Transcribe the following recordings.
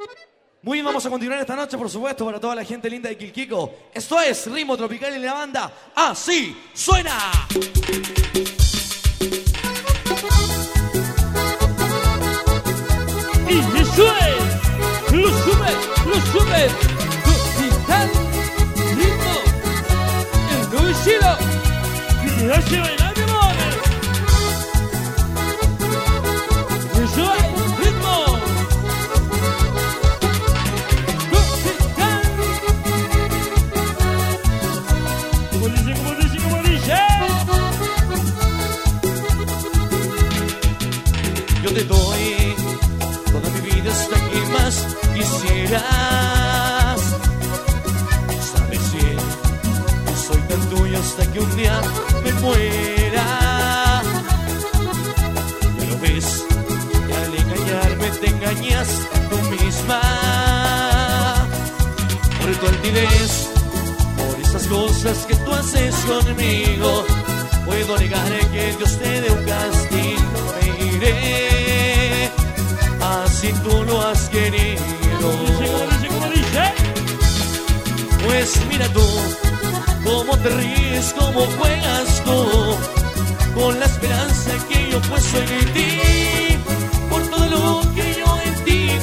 Muy bien, vamos a continuar esta noche, por supuesto, para toda la gente linda de Quilquico. Esto es Ritmo Tropical en la banda. ¡Así suena! Y eso es, lo sube, tropical, ritmo, el nuevo estilo, que te hace bailar de moda. Eso es, ritmo, tropical. Como dice. Yo te doy toda mi vida hasta que más quisieras. Sabes bien que soy tan tuyo hasta que un día me muera. Ya lo ves, que al engañarme te engañas tú misma. Por tu altivez, por esas cosas que tú haces conmigo, puedo negar que Dios te dé un castigo. Me iré, así tú lo has querido. Como dice. Pues mira tú, cómo te ríes, cómo juegas tú, con la esperanza que yo puesto en ti, por todo lo que yo en ti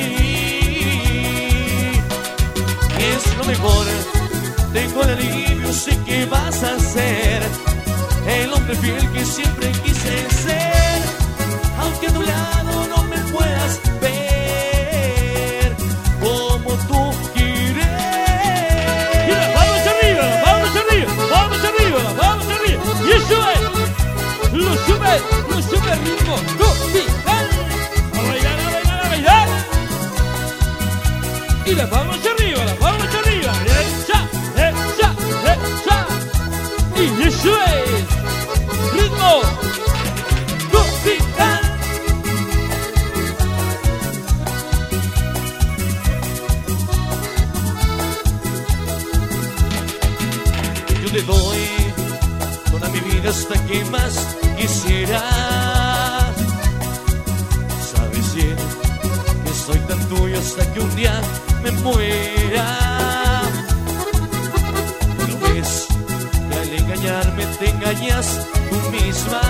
creí. Es lo mejor, tengo el alivio, sé que vas a ser el hombre fiel que siempre quise ser, aunque a tu lado no me puedas ver como tú quieres. Mira, vamos arriba, vamos arriba, vamos arriba, vamos arriba. Y eso es, lo sube el ritmo tropical. A bailar, a bailar, a bailar. Y las vamos arriba, las vamos arriba. Echa. Y eso es, ritmo tropical. Yo te doy toda mi vida hasta que más quisieras. Sabes bien que soy tan tuyo hasta que un día me muera. ¿No ves que al engañarme te engañas tú misma?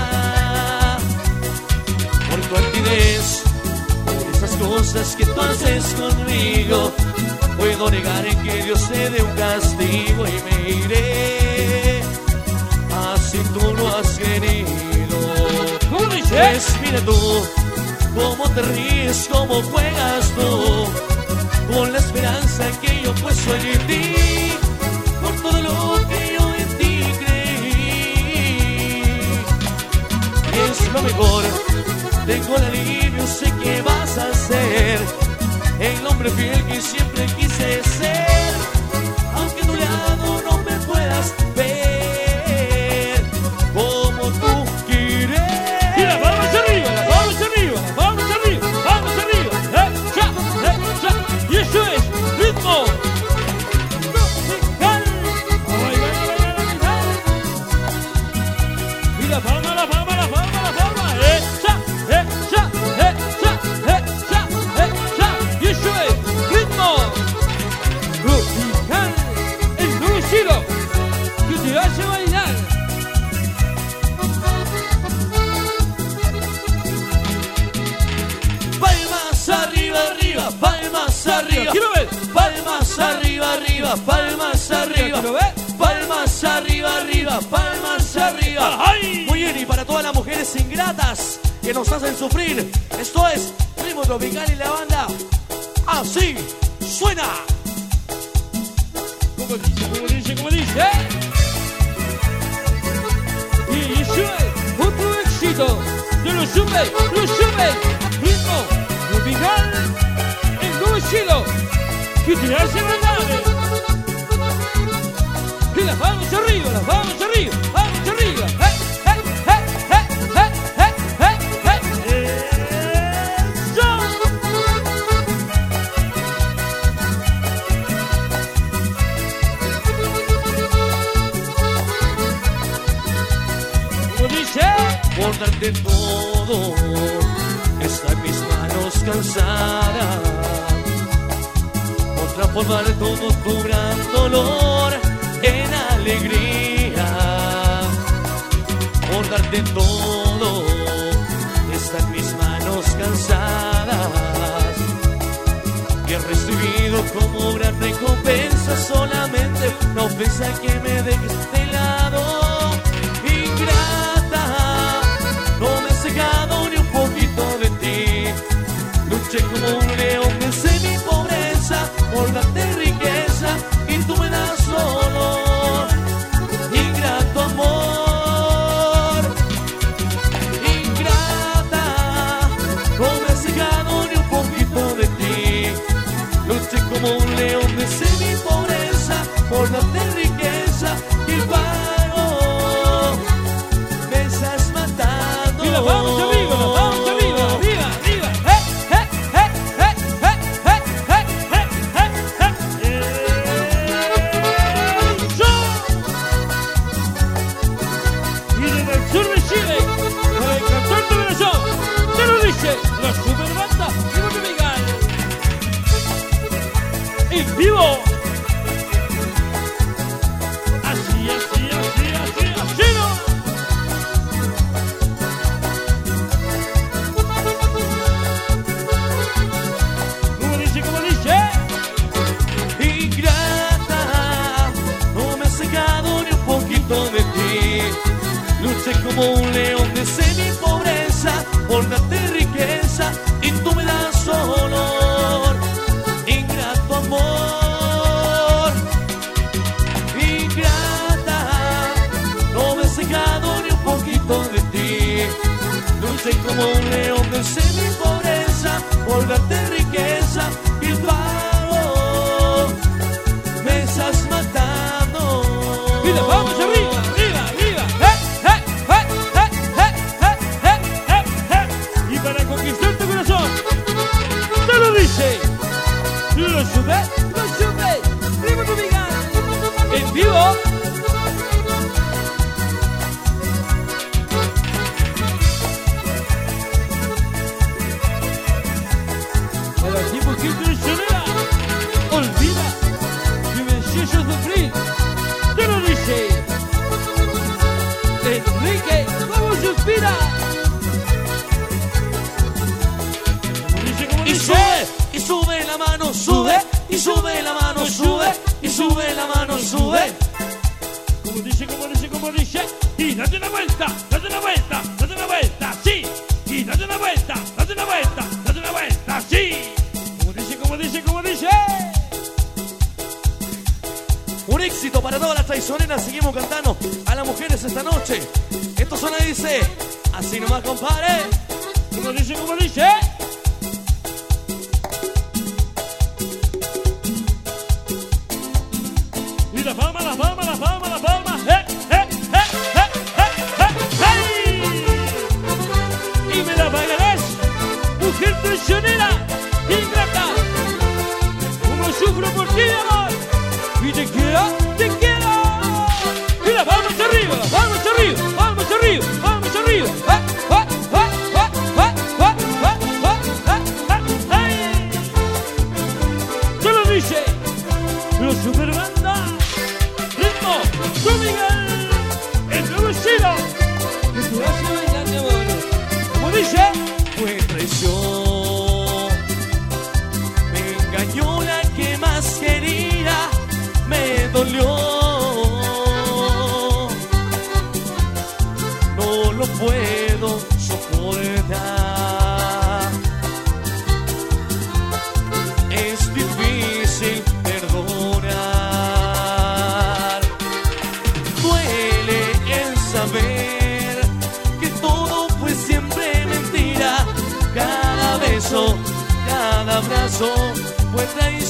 Por tu altivez, por esas cosas que tú haces conmigo, puedo negar en que Dios te dé un castigo y me iré, así tú lo has querido. ¿Cómo dice? Pues mira tú, cómo te ríes, cómo juegas tú, con la esperanza que yo puesto en ti, por todo lo que yo en ti creí. Es lo mejor, tengo el alivio, sé que vas a ser el hombre fiel que siempre quise ser, aunque a tu lado no me puedas ver como tú quieres. Mira, vamos arriba, vamos arriba, vamos arriba, vamos arriba. Echa. Y eso es, ritmo tropical. A bailar, a bailar, a bailar. Y la palma, la palma, la palma, la palma. Echa. Y eso es, ritmo tropical. El nuevo estilo que te hace bailar. Palmas arriba, arriba, palmas arriba. Quiero ver. Palmas arriba, arriba, palmas arriba. Quiero ver. Palmas arriba, arriba, palmas arriba. ¡Ay! Muy bien, y para todas las mujeres ingratas que nos hacen sufrir, esto es Ritmo Tropical y la banda. Así suena. Como dice. Y eso es otro éxito de los sube, ritmo tropical, el nuevo estilo que te hace bailar. Y las vamos arriba, las vamos arriba, vamos arriba. ¡Eso! Como dice. Por darte todo, está en mis manos cansada. transformar todo tu gran dolor en alegría, por darte todo. Están mis manos cansadas y he recibido como gran recompensa solamente la ofensa que me dejes de lado. Ingrata, no me he cegado ni un poquito de ti. Luché como un león, vencé mi pobreza por darte riqueza y tú me das dolor. Ingrato amor, ingrata, no me he cegado ni un poquito de ti. Luché como un león, vencé mi pobreza por darte riqueza y paro. Me estás matando. Mira, vamos arriba, arriba, arriba. La Superbanda Diego Miguel en vivo. Así, así, así, así, así no. Como dice, como dice. Ingrata, no me he cegado ni un poquito de ti. Luché como un león, vencé mi pobreza por darte riqueza y tú me das dolor. Ingrato amor, ingrata, no me he cegado ni un poquito de ti. Luché como un león, vencé mi pobreza por darte riqueza y pago. Me estás matando. Mira, vamos arriba, arriba, arriba. Para conquistar tu corazón, te lo dice. Lo sube, Diego Miguel en vivo. Para ti, mujer traicionera, olvida que venció a sufrir. Te lo dice Enrique, ¿cómo suspira? Y sube, y sube la mano, sube, y sube la mano, sube, y sube la mano, sube. Como dice, como dice, como dice. Y date una vuelta, date una vuelta, date una vuelta, sí. Y date una vuelta, date una vuelta, date una vuelta, sí. Como dice, como dice, como dice. Un éxito para todas las traicioneras. Seguimos cantando a las mujeres esta noche. Esto suena y dice, así nomás, compadre. Como dice, como dice. Y la palma, la palma, la palma, la palma. Y me la pagarás, mujer traicionera, ingrata. Como sufro por ti, amor. Y te quiero, te quiero. Y la palma hacia arriba, la palma hacia arriba, palma hacia arriba, palma hacia arriba. Te lo dice la Superbanda Ritmo Diego Miguel, el nuevo estilo que te hace bailar de amor. Como dice, Fue traición, me engañó la que más quería, me dolió. No lo puedo soportar. Es difícil perdonar. Duele el saber que todo fue siempre mentira. Cada beso, cada abrazo fue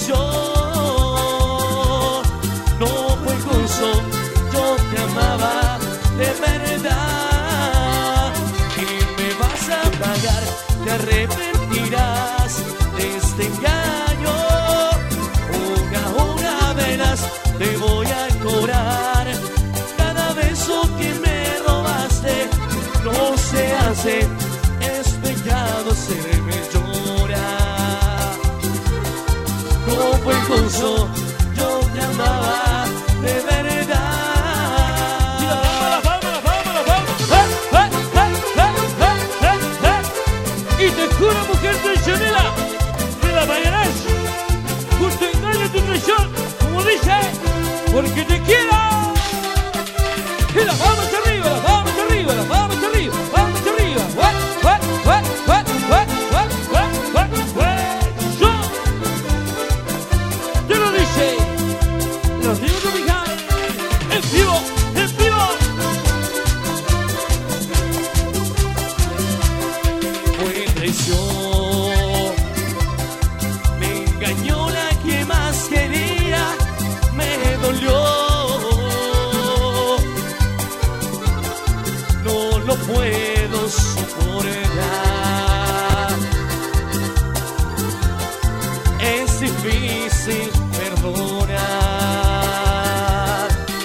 traición. No fue justo, yo te amaba de verdad. Y me vas a pagar, te arrepentirás de este engaño. Una verás, te voy a cobrar. Cada beso que me robaste no se hace, es pecado, se me llora. como fue justo, yo te amaba de verdad. Y la palma. Y te juro, mujer traicionera, me la pagarás. Justo engaño tu traición, como dice, porque te quiero. Y las palmas arriba, las palmas arriba, las palmas arriba, palmas arriba. Yo lo dice, los niños de Miguel, en vivo, en vivo. Fue traición, me engañó la que más quería, me dolió. No lo puedo soportar. Es difícil perdonar.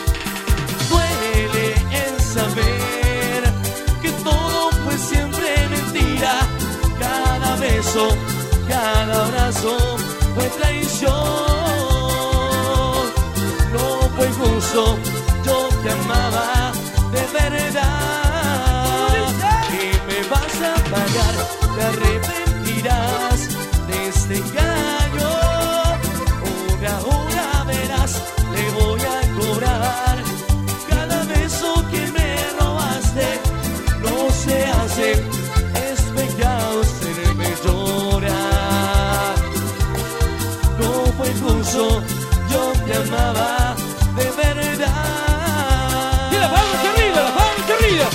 Duele el saber que todo fue siempre mentira. Cada beso, cada abrazo fue traición. No fue justo, yo te amaba de verdad. Y me vas a pagar, te arrepentirás de este engaño. Ahora verás, te voy a cobrar cada beso que me robaste. No se hace, es pecado hacerme llorar. No fue justo, yo te amaba de verdad. Y las palmas arriba, las palmas arriba.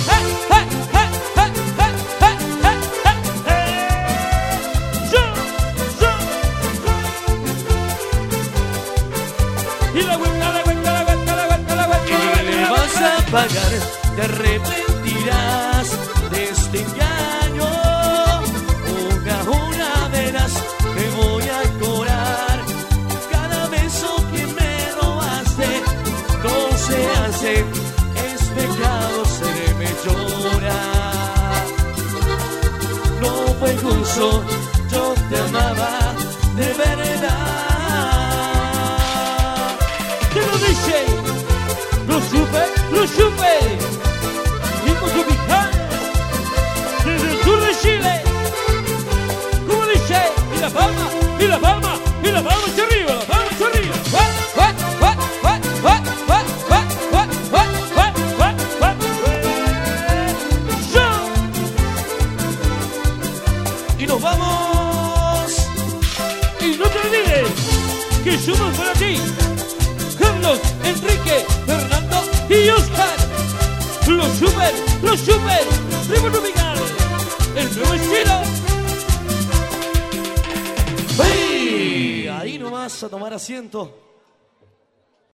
Y la vuelta. Y le vas a pagar, te arrepentirás de este engaño. Una verás, te voy a cobrar cada beso que me robaste. No se hace, es pecado hacerme llorar. No fue justo, yo te amaba de verdad. ¿Qué lo dice? Lo supe. Nico Tropical, desde el sur de Chile. ¿Cómo dice? Y la palma hacia arriba, la palma hacia arriba. Y nos vamos. Y no te olvides que somos para ti Carlos, Enrique, Fernando y Oscar. Los super, Primo Tropical, el nuevo estilo. ¡Hey! Ahí nomás a tomar asiento.